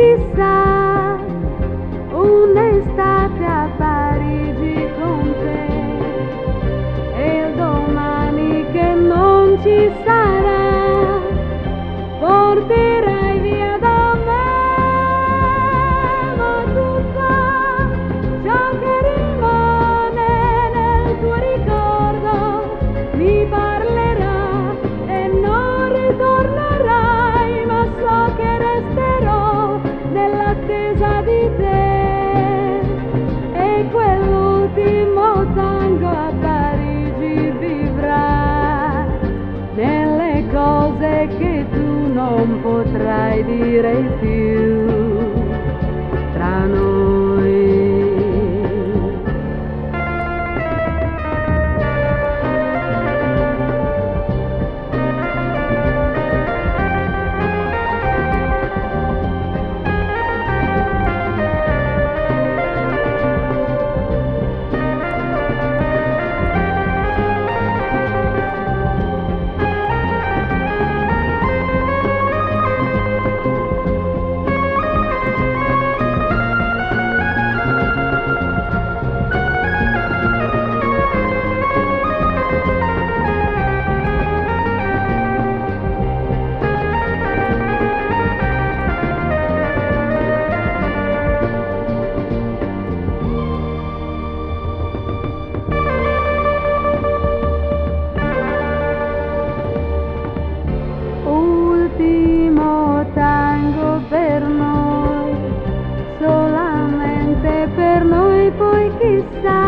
chissà, un'estate a Parigi con te, e il domani che non ci sarà, porterai via da me, ma tutto ciò che rimane nel tuo ricordo mi parlerà e non ritornerai, ma so che resterò nell'attesa di te, e quell'ultimo tango a Parigi vivrà nelle cose che tu non potrai dire più tra noi. Ultimo tango per noi, solamente per noi, poi chissà,